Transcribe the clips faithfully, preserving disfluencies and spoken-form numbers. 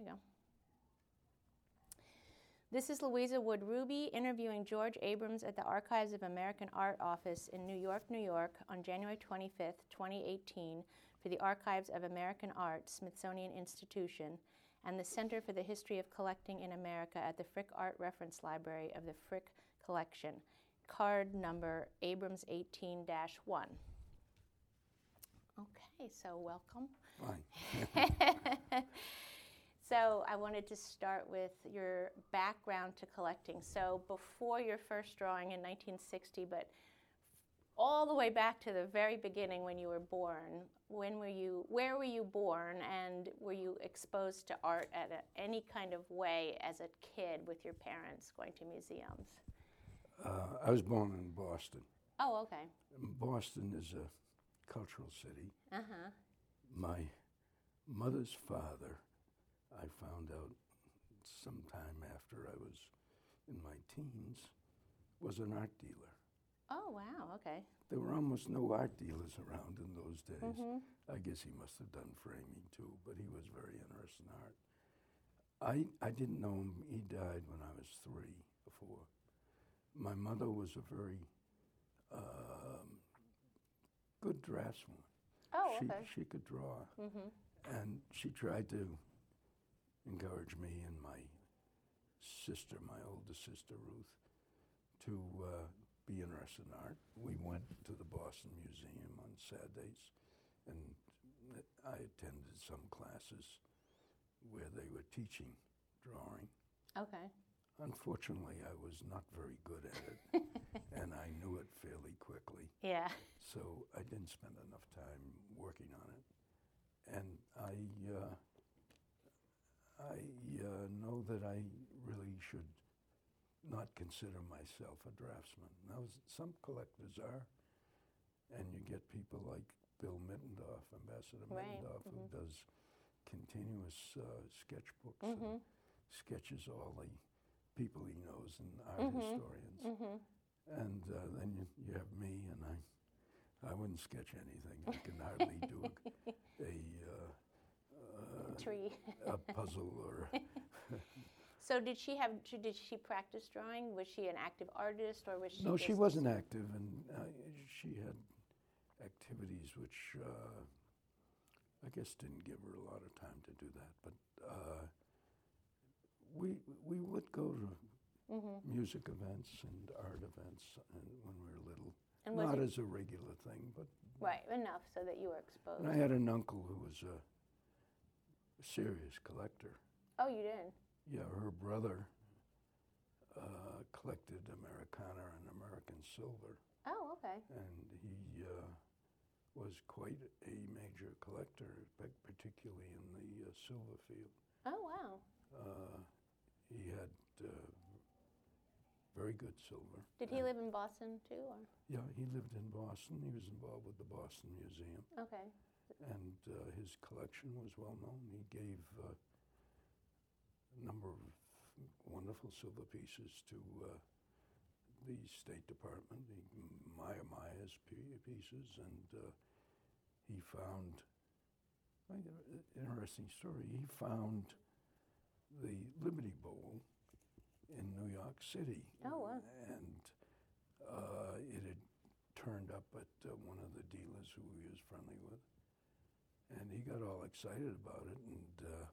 you go. This is Louisa Wood Ruby interviewing George Abrams at the Archives of American Art office in New York, New York on January twenty-fifth, twenty eighteen for the Archives of American Art, Smithsonian Institution, and the Center for the History of Collecting in America at the Frick Art Reference Library of the Frick Collection, card number Abrams eighteen dash one. Okay, so welcome. Fine. So I wanted to start with your background to collecting. So before your first drawing in nineteen sixty, but all the way back to the very beginning when you were born, when were you, where were you born, and were you exposed to art at a, any kind of way as a kid with your parents going to museums? Uh, I was born in Boston. Oh, okay. Boston is a cultural city. Uh-huh. My mother's father, I found out sometime after I was in my teens, was an art dealer. Oh, wow, okay. There were almost no art dealers around in those days. Mm-hmm. I guess he must have done framing too, but he was very interested in art. I, I didn't know him. He died when I was three or four. My mother was a very um, good draftswoman. Oh, she, okay. She could draw. Mm-hmm. And she tried to encourage me and my sister, my older sister Ruth, to uh, be interested in art. We went to the Boston Museum on Saturdays, and I attended some classes where they were teaching drawing. Okay. Unfortunately, I was not very good at it, and I knew it fairly quickly. Yeah. So I didn't spend enough time working on it. And I, uh, I uh, know that I really should not consider myself a draftsman. Now, some collectors are, and you get people like Bill Middendorf, Ambassador Right. Middendorf, Mm-hmm. who does continuous uh, sketchbooks Mm-hmm. and sketches all the people he knows and art Mm-hmm. historians. Mm-hmm. And uh, then you, you have me, and I, I wouldn't sketch anything. I can hardly do a, a uh, uh, Tree. a puzzle or. So did she have? Did she practice drawing? Was she an active artist, or was she? No, just she wasn't active, and uh, she had activities which uh, I guess didn't give her a lot of time to do that. But uh, we we would go to Mm-hmm. music events and art events, and when we were little. And was Not it- as a regular thing, but. Right, enough so that you were exposed. And I had an uncle who was a serious collector. Oh, you did? Yeah, her brother uh, collected Americana and American silver, Oh, okay. and he uh, was quite a major collector, pa- particularly in the uh, silver field. Oh, wow. Uh, he had uh, very good silver. Did he And- live in Boston too, or? Yeah, he lived in Boston. He was involved with the Boston Museum, Okay. and uh, his collection was well known. He gave uh, a number of wonderful silver pieces to uh, the State Department, the Maya Maya's p- pieces, and uh, he found, I got an interesting story, he found the Liberty Bowl in New York City. Oh, wow. And uh, it had turned up at uh, one of the dealers who he was friendly with. And he got all excited about it, and uh,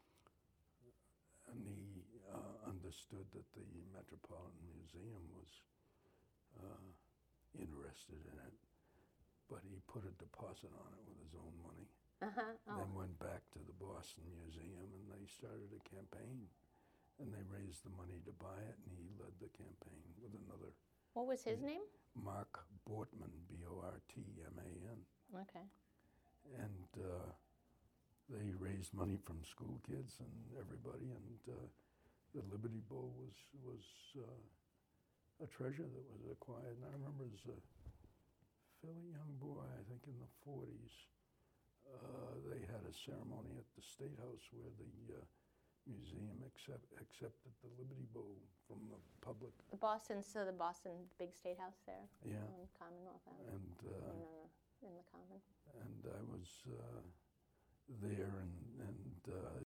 and he uh, understood that the Metropolitan Museum was uh, interested in it, but he put a deposit on it with his own money. Uh-huh. Oh. Then went back to the Boston Museum, and they started a campaign, and they raised the money to buy it, and he led the campaign with another What was his name? Mark Bortman, B O R T M A N. Okay. And uh, they raised money from school kids and everybody, and uh, the Liberty Bowl was was uh, a treasure that was acquired. And I remember as a fairly young boy, I think in the forties, uh, they had a ceremony at the State House where the uh, museum accept, accepted the Liberty Bowl from the public. The Boston, so the Boston big state house there. Yeah. On Commonwealth Avenue. And uh, no, no, no, in the Common. and I was uh, there, and and uh,